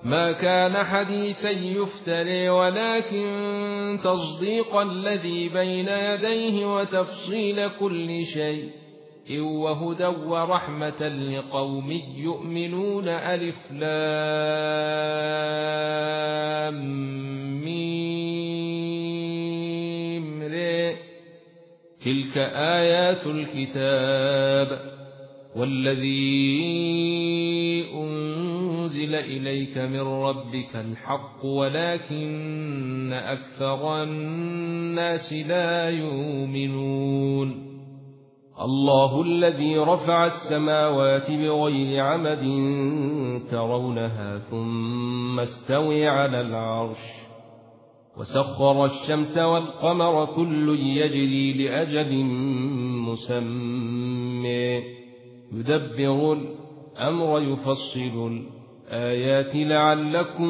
ما كان حديثا يفتري ولكن تصديق الذي بين يديه وتفصيل كل شيء وهدى ورحمة لقوم يؤمنون. ألف لام ميم ر تلك آيات الكتاب والذي أنزل إليك من ربك الحق ولكن أكثر الناس لا يؤمنون. الله الذي رفع السماوات بغير عمد ترونها ثم استوى على العرش وسخر الشمس والقمر كل يجري لأجل مسمى يدبر الأمر يفصل الآيات لعلكم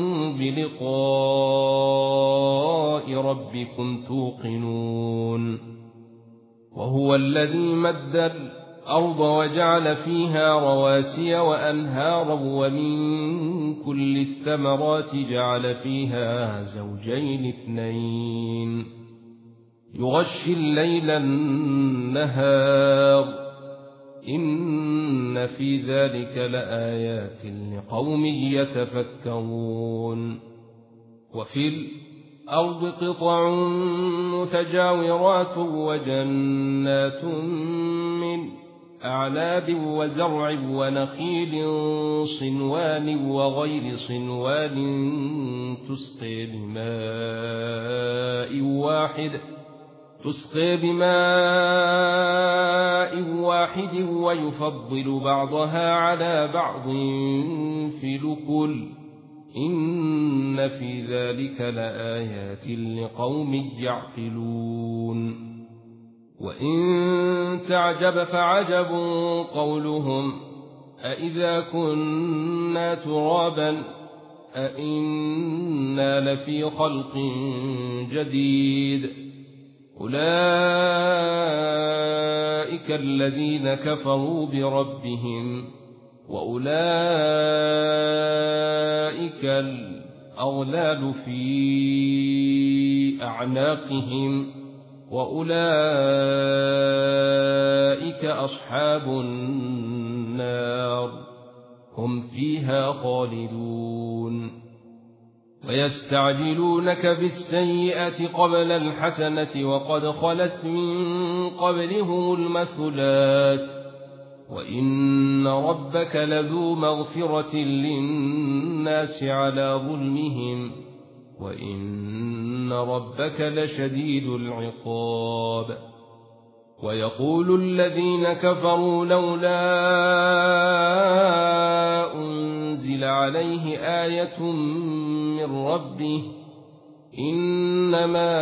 بلقاء ربكم توقنون. وهو الذي مد الأرض وجعل فيها رواسي وأنهارا ومن كل الثمرات جعل فيها زوجين اثنين يغشي الليل النهار إن في ذلك لآيات لقوم يتفكرون. وفي الأرض قطع متجاورات وجنات من أعناب وزرع ونخيل صنوان وغير صنوان تسقي بماء واحد ويفضل بعضها على بعض في الأكل إن في ذلك لآيات لقوم يعقلون. وإن تعجب فعجب قولهم أإذا كنا ترابا أإنا لفي خلق جديد أولئك الذين كفروا بربهم وأولئك الأغلال في أعناقهم وأولئك أصحاب النار هم فيها خالدون. ويستعجلونك بالسيئة قبل الحسنة وقد خلت من قبلهم المثلات وإن ربك لذو مغفرة للناس على ظلمهم وإن ربك لشديد العقاب. ويقول الذين كفروا لولا أنزل عليه آية من ربه إنما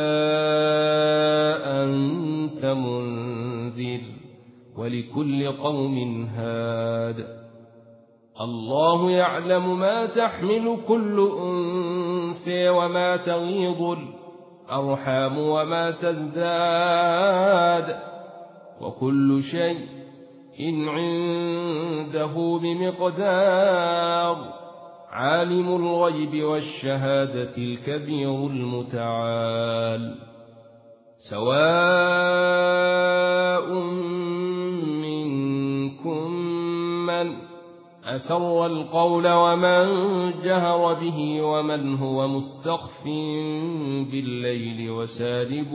أنت منذر ولكل قوم هاد. الله يعلم ما تحمل كل أنثى وما تغيض الأرحام وما تزداد وكل شيء إن عنده بمقدار. عالم الغيب والشهادة الكبير المتعال. سواء منكم من أسر القول ومن جهر به ومن هو مستخف بالليل وسارب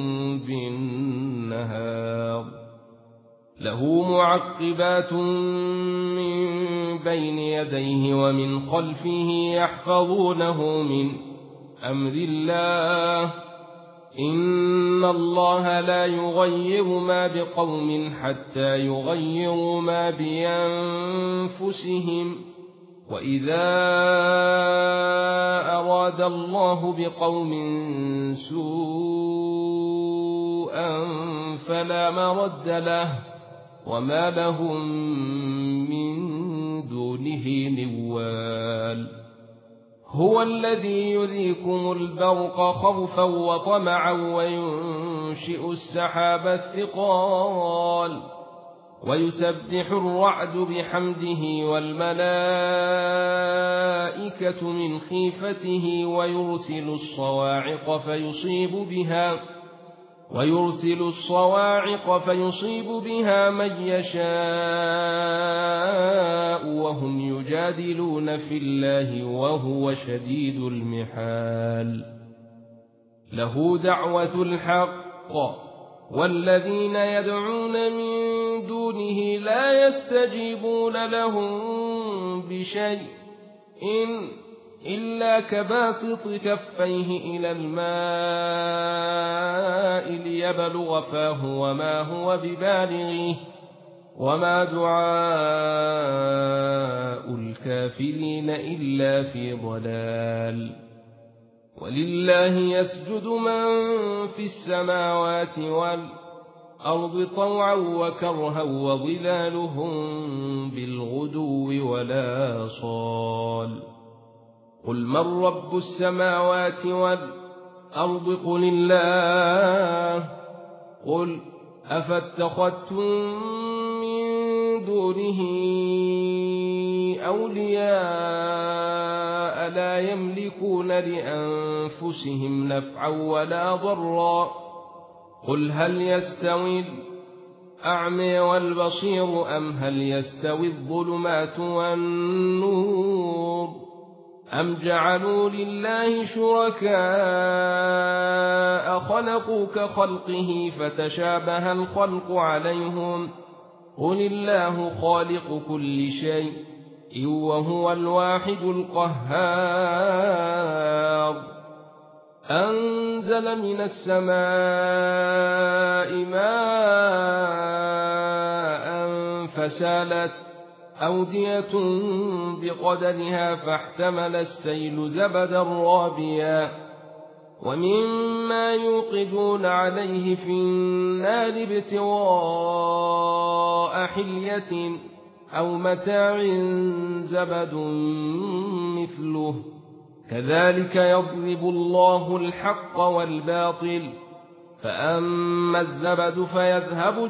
بالنهار له معقبات من بين يديه ومن خلفه يحفظونه من أمر الله إن الله لا يغير ما بقوم حتى يغيروا ما بأنفسهم وإذا أراد الله بقوم سوءا فلا مرد له وما لهم من دونه من وال. هو الذي يريكم البرق خوفا وطمعا وينشئ السحاب الثقال ويسبح الرعد بحمده والملائكة الملائكة من خيفته ويرسل الصواعق فيصيب بها من يشاء وهم يجادلون في الله وهو شديد المحال. له دعوة الحق والذين يدعون من دونه لا يستجيبون لهم بشيء إلا كباسط كفيه إلى الماء ليبلغ فاه وما هو ببالغه وما دعاء الكافرين إلا في ضلال. ولله يسجد من في السماوات والأرض طوعا وكرها وظلالهم بالغدو ولا صال. قل من رب السماوات والأرض قل الله. قل أفاتخذتم من دونه أولياء لا يملكون لأنفسهم نفعا ولا ضرا. قل هل يستوي الأعمى والبصير أم هل يستوي الظلمات والنور أم جعلوا لله شركاء خلقوا كخلقه فتشابه الخلق عليهم. قل الله خالق كل شيء وهو الواحد القهار. أنزل من السماء ماء فسالت أودية بقدرها فاحتمل السيل زبدا رابيا ومما يوقدون عليه في النار ابتغاء حلية أو متاع زبد مثله كذلك يضرب الله الحق والباطل. فأما الزبد فيذهب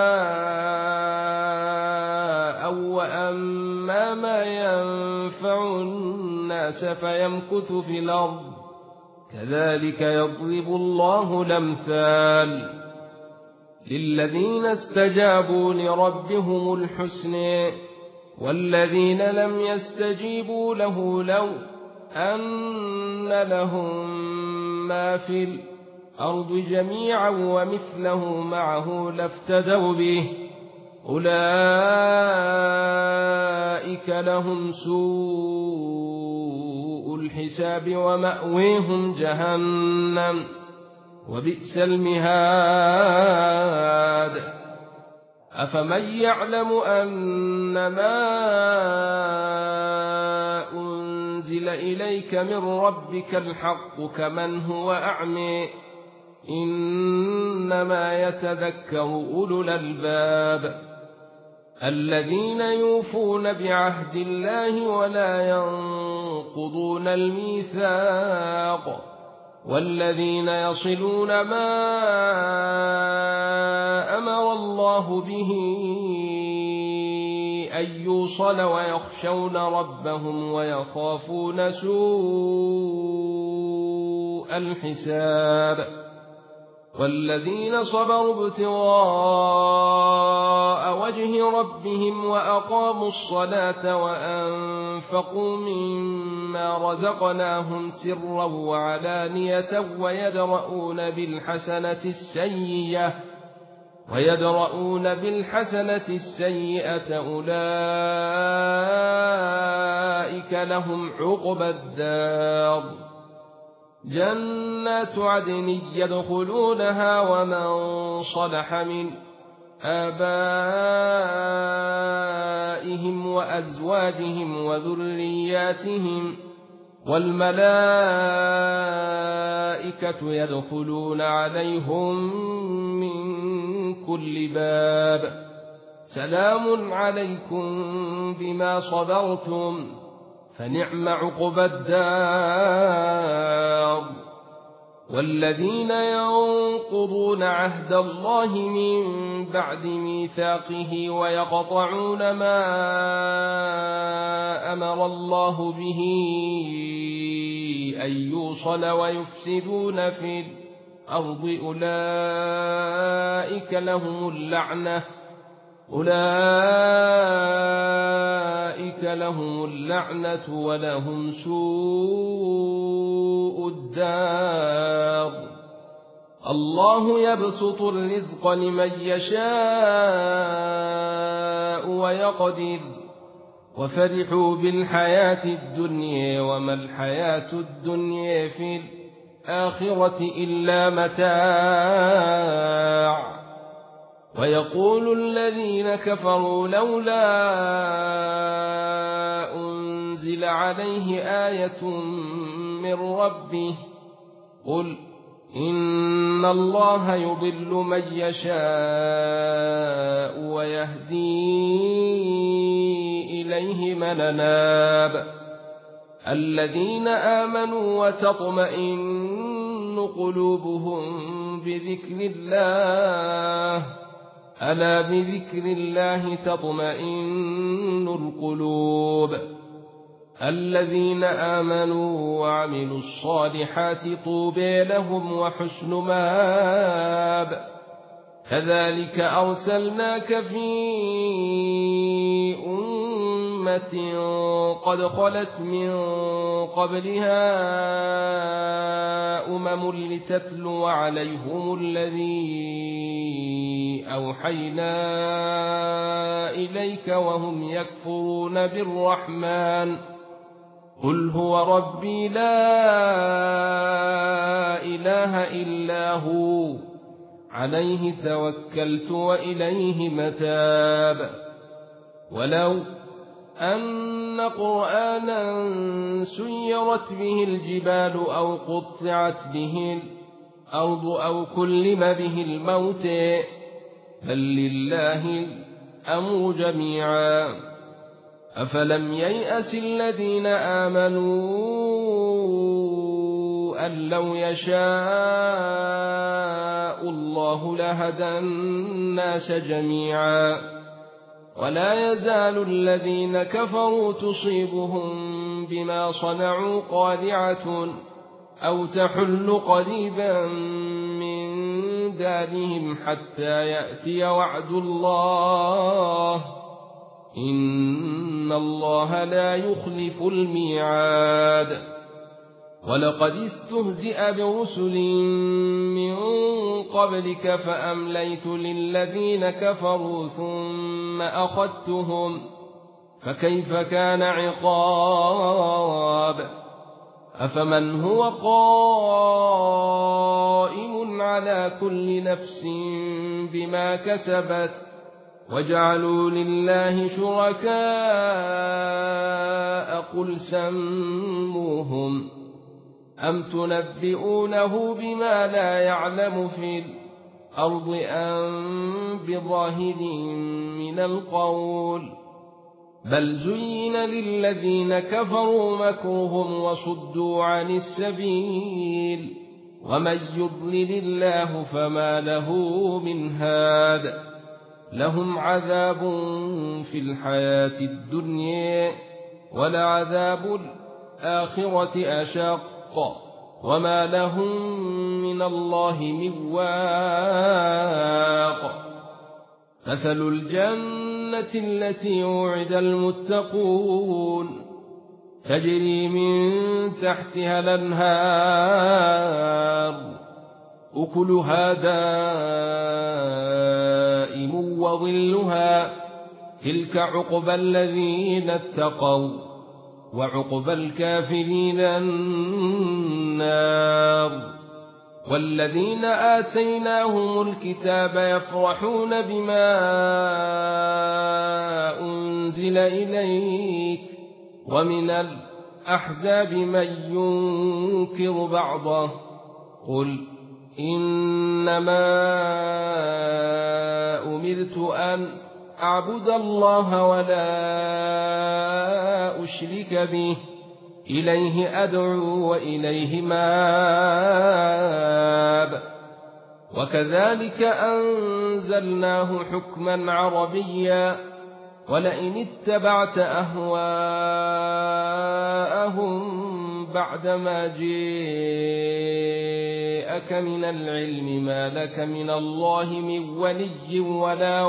جفاء وأما ما ينفع الناس فيمكث في الأرض كذلك يضرب الله الأمثال. للذين استجابوا لربهم الحسنى والذين لم يستجيبوا له لو أن لهم ما في الأرض جميعا ومثله معه لافتدوا به أولئك لهم سوء الحساب ومأويهم جهنم وبئس المهاد. أفمن يعلم أنما أنزل إليك من ربك الحق كمن هو أعمى إنما يتذكر أولو الألباب الذين يوفون بعهد الله ولا ينقضون الميثاق والذين يصلون ما أمر الله به أن يوصل ويخشون ربهم ويخافون سوء الحساب والذين صبروا ابتغاء وجه ربهم وأقاموا الصلاة وأنفقوا مما رزقناهم سرا وعلانية ويدرؤون بالحسنة السيئة أولئك لهم عقبى الدار جنات عدن يدخلونها ومن صلح من آبائهم وأزواجهم وذرياتهم والملائكة يدخلون عليهم من كل باب سلام عليكم بما صبرتم فنعم عقبى الدار والذين ينقضون عهد الله من بعد ميثاقه ويقطعون ما أمر الله به أن يوصل ويفسدون في الأرض أولئك لهم اللعنة ولهم سوء الدار. الله يبسط الرزق لمن يشاء ويقدر وفرحوا بالحياة الدنيا وما الحياة الدنيا في الآخرة إلا متاع. ويقول الذين كفروا لولا أنزل عليه آية من ربه قل إن الله يضل من يشاء ويهدي إليه من أناب. الذين آمنوا وتطمئن قلوبهم بذكر الله ألا بذكر الله تطمئن القلوب. الذين آمنوا وعملوا الصالحات طوبى لهم وحسن مآب. كذلك أرسلناك في أمة قد خلت من قبلها لتتلو عليهم الذي أوحينا إليك وهم يكفرون بالرحمن قل هو ربي لا إله إلا هو عليه توكلت وإليه متاب. ولو أن قرآنا سيرت به الجبال أو قطعت به الأرض أو كلم به الموت بل لله الأمر جميعا. أفلم ييأس الذين آمنوا أن لو يشاء الله لهدى الناس جميعا. ولا يزال الذين كفروا تصيبهم بما صنعوا قارعة أو تحل قريبا من دارهم حتى يأتي وعد الله إن الله لا يخلف الميعاد. ولقد استهزئ برسل من قبلك فأمليت للذين كفروا ثم أخذتهم فكيف كان عقاب. أفمن هو قائم على كل نفس بما كسبت وجعلوا لله شركاء قل سموهم أم تنبئونه بما لا يعلم في الأرض أم بظاهر من القول بل زين للذين كفروا مكرهم وصدوا عن السبيل ومن يضلل الله فما له من هاد. لهم عذاب في الحياة الدنيا ولعذاب الآخرة أشق وما لهم من الله من واق. مثل الجنة التي وعد المتقون تجري من تحتها الأنهار أكلها دائم وظلها تلك عقبى الذين اتقوا وعقبى الكافرين النار. والذين آتيناهم الكتاب يفرحون بما أنزل إليك ومن الأحزاب من ينكر بعضه قل إنما أمرت أن أعبد الله ولا أشرك به إليه أدعو وإليه مآب وكذلك أنزلناه حكما عربيا ولئن اتبعت أهواءهم بعدما جاءك من العلم ما لك من الله من ولي ولا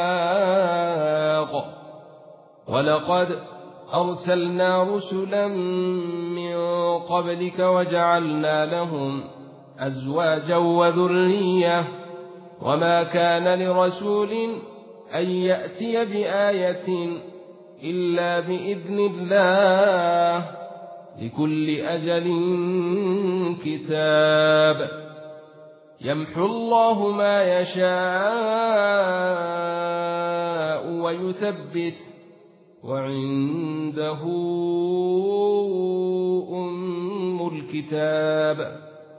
واق ولقد أرسلنا رسلا من قبلك وجعلنا لهم أزواجا وذرية وما كان لرسول أن يأتي بآية إلا بإذن الله لكل أجل كتاب يمحو الله ما يشاء ويثبت وعنده أم الكتاب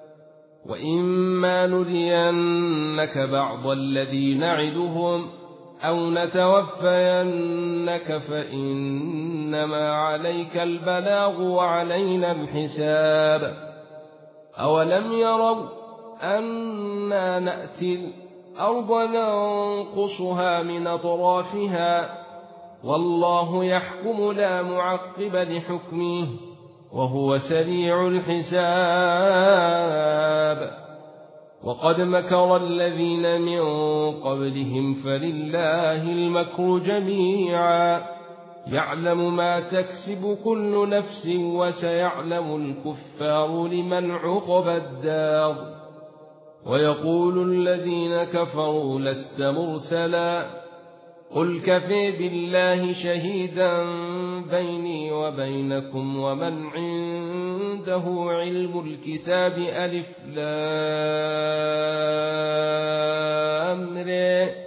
وإما نرينك بعض الذي نعدهم أو نتوفينك فإنما عليك البلاغ وعلينا الحساب أولم يروا أنا نأتي الأرض ننقصها من أطرافها والله يحكم لا معقب لحكمه وهو سريع الحساب وقد مكر الذين من قبلهم فلله المكر جميعا يعلم ما تكسب كل نفس وسيعلم الكفار لمن عقبى الدار ويقول الذين كفروا لست مرسلا قل كفى بالله شهيدا بيني وبينكم ومن عنده علم الكتاب ألف لام ر